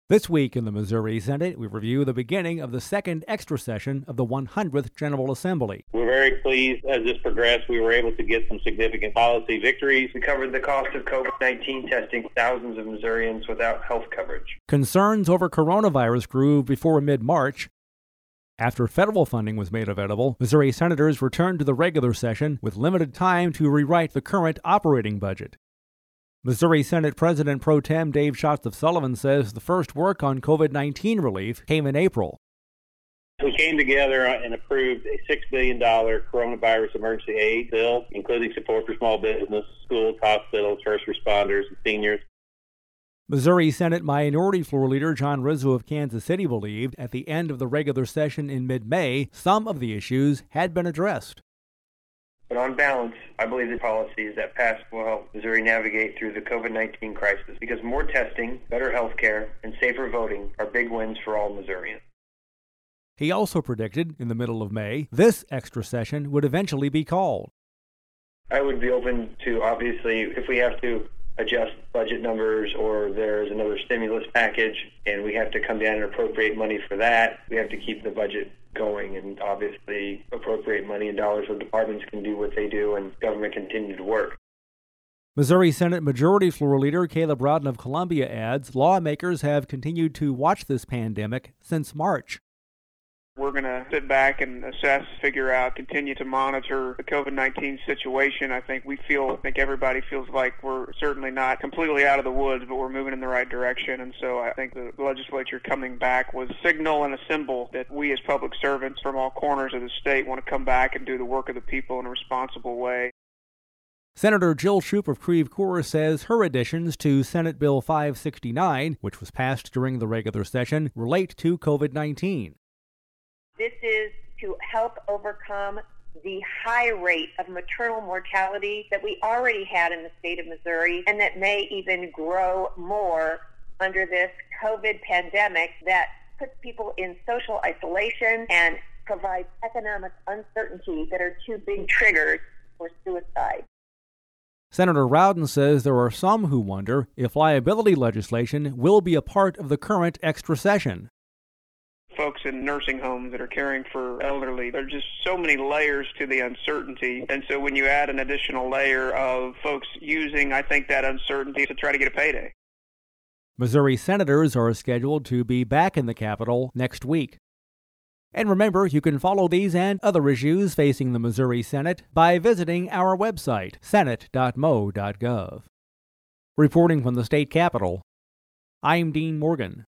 This week in the Missouri Senate, we review the beginning of the second extra session of the 100th General Assembly. We're very pleased as this progressed. We were able to get some significant policy victories. We covered the cost of COVID-19 testing thousands of Missourians without health coverage. Concerns over coronavirus grew before mid-March. After federal funding was made available, Missouri senators returned to the regular session with limited time to rewrite the current operating budget. Missouri Senate President Pro Tem Dave Schatz of Sullivan says the first work on COVID-19 relief came in April. We came together and approved a $6 billion coronavirus emergency aid bill, including support for small business, schools, hospitals, first responders, and seniors. Missouri Senate Minority Floor Leader John Rizzo of Kansas City believed at the end of the regular session in mid-May, some of the issues had been addressed. But on balance, I believe the policies that passed will help Missouri navigate through the COVID-19 crisis because more testing, better health care, and safer voting are big wins for all Missourians. He also predicted, in the middle of May, this extra session would eventually be called. I would be open to, obviously, if we have to adjust budget numbers or there's another stimulus package and we have to come down and appropriate money for that, we have to keep the budget going and obviously appropriate money and dollars so departments can do what they do and government continue to work. Missouri Senate Majority Floor Leader Caleb Rowden of Columbia adds lawmakers have continued to watch this pandemic since March. We're going to sit back and assess, figure out, continue to monitor the COVID-19 situation. I think everybody feels like we're certainly not completely out of the woods, but we're moving in the right direction. And so I think the legislature coming back was a signal and a symbol that we as public servants from all corners of the state want to come back and do the work of the people in a responsible way. Senator Jill Shoup of Creve Coeur says her additions to Senate Bill 569, which was passed during the regular session, relate to COVID-19. This is to help overcome the high rate of maternal mortality that we already had in the state of Missouri and that may even grow more under this COVID pandemic that puts people in social isolation and provides economic uncertainty that are two big triggers for suicide. Senator Rowden says there are some who wonder if liability legislation will be a part of the current extra session. Folks in nursing homes that are caring for elderly, there are just so many layers to the uncertainty. And so when you add an additional layer of folks using, I think, that uncertainty to try to get a payday. Missouri senators are scheduled to be back in the Capitol next week. And remember, you can follow these and other issues facing the Missouri Senate by visiting our website, senate.mo.gov. Reporting from the state capitol, I'm Dean Morgan.